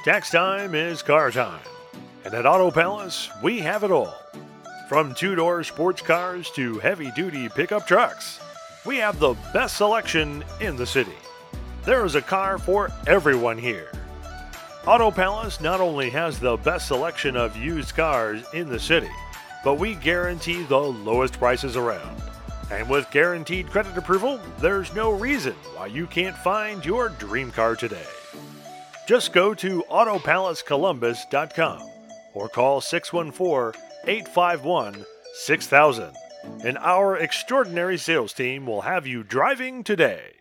Tax time is car time. And at Auto Palace, we have it all. From two-door sports cars to heavy-duty pickup trucks, we have the best selection in the city. There is a car for everyone here. Auto Palace not only has the best selection of used cars in the city, but we guarantee the lowest prices around. And with guaranteed credit approval, there's no reason why you can't find your dream car today. Just go to AutoPalaceColumbus.com or call 614-851-6000, and our extraordinary sales team will have you driving today.